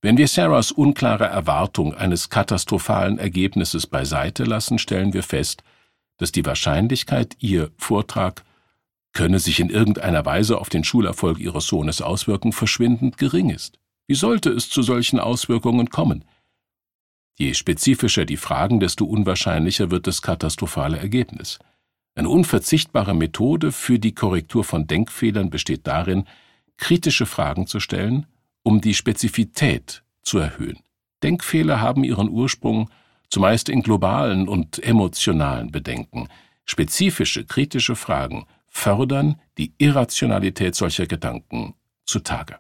Wenn wir Sarahs unklare Erwartung eines katastrophalen Ergebnisses beiseite lassen, stellen wir fest, dass die Wahrscheinlichkeit, ihr Vortrag könne sich in irgendeiner Weise auf den Schulerfolg ihres Sohnes auswirken, verschwindend gering ist. Wie sollte es zu solchen Auswirkungen kommen? Je spezifischer die Fragen, desto unwahrscheinlicher wird das katastrophale Ergebnis. Eine unverzichtbare Methode für die Korrektur von Denkfehlern besteht darin, kritische Fragen zu stellen, um die Spezifität zu erhöhen. Denkfehler haben ihren Ursprung zumeist in globalen und emotionalen Bedenken. Spezifische, kritische Fragen fördern die Irrationalität solcher Gedanken zutage.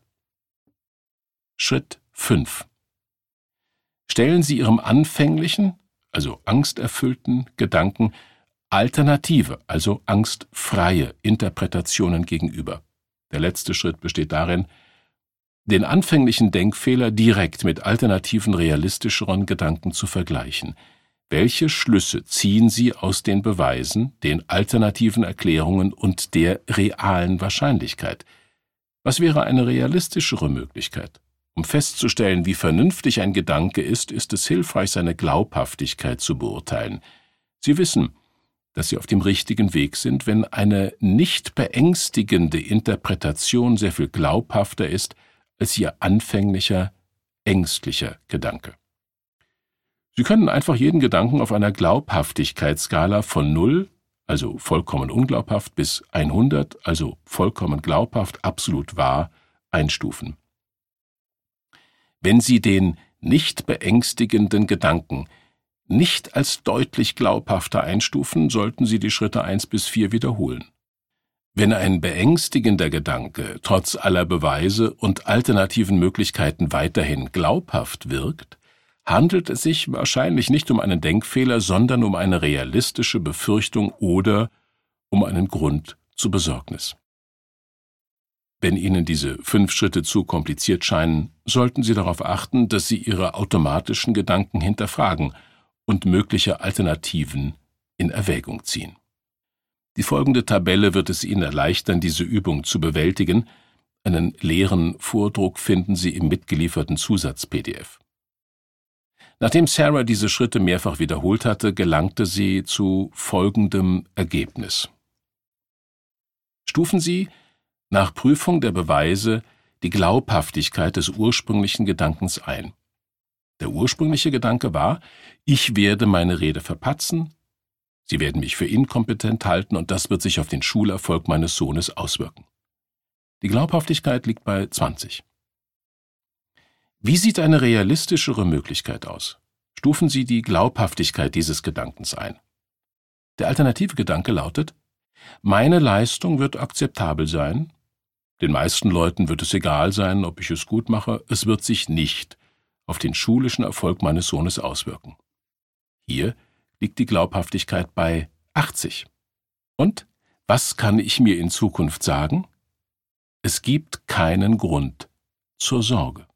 Schritt 5. Stellen Sie Ihrem anfänglichen, also angsterfüllten Gedanken alternative, also angstfreie Interpretationen gegenüber. Der letzte Schritt besteht darin, den anfänglichen Denkfehler direkt mit alternativen, realistischeren Gedanken zu vergleichen. Welche Schlüsse ziehen Sie aus den Beweisen, den alternativen Erklärungen und der realen Wahrscheinlichkeit? Was wäre eine realistischere Möglichkeit? Um festzustellen, wie vernünftig ein Gedanke ist es hilfreich, seine Glaubhaftigkeit zu beurteilen. Sie wissen, dass Sie auf dem richtigen Weg sind, wenn eine nicht beängstigende Interpretation sehr viel glaubhafter ist als Ihr anfänglicher, ängstlicher Gedanke. Sie können einfach jeden Gedanken auf einer Glaubhaftigkeitsskala von 0, also vollkommen unglaubhaft, bis 100, also vollkommen glaubhaft, absolut wahr, einstufen. Wenn Sie den nicht beängstigenden Gedanken nicht als deutlich glaubhafter einstufen, sollten Sie die Schritte 1 bis 4 wiederholen. Wenn ein beängstigender Gedanke trotz aller Beweise und alternativen Möglichkeiten weiterhin glaubhaft wirkt, handelt es sich wahrscheinlich nicht um einen Denkfehler, sondern um eine realistische Befürchtung oder um einen Grund zur Besorgnis. Wenn Ihnen diese 5 Schritte zu kompliziert scheinen, sollten Sie darauf achten, dass Sie Ihre automatischen Gedanken hinterfragen und mögliche Alternativen in Erwägung ziehen. Die folgende Tabelle wird es Ihnen erleichtern, diese Übung zu bewältigen. Einen leeren Vordruck finden Sie im mitgelieferten Zusatz-PDF. Nachdem Sarah diese Schritte mehrfach wiederholt hatte, gelangte sie zu folgendem Ergebnis. Stufen Sie nach Prüfung der Beweise die Glaubhaftigkeit des ursprünglichen Gedankens ein. Der ursprüngliche Gedanke war, ich werde meine Rede verpatzen, Sie werden mich für inkompetent halten und das wird sich auf den Schulerfolg meines Sohnes auswirken. Die Glaubhaftigkeit liegt bei 20. Wie sieht eine realistischere Möglichkeit aus? Stufen Sie die Glaubhaftigkeit dieses Gedankens ein. Der alternative Gedanke lautet, meine Leistung wird akzeptabel sein, den meisten Leuten wird es egal sein, ob ich es gut mache, es wird sich nicht auf den schulischen Erfolg meines Sohnes auswirken. Hier liegt die Glaubhaftigkeit bei 80. Und was kann ich mir in Zukunft sagen? Es gibt keinen Grund zur Sorge.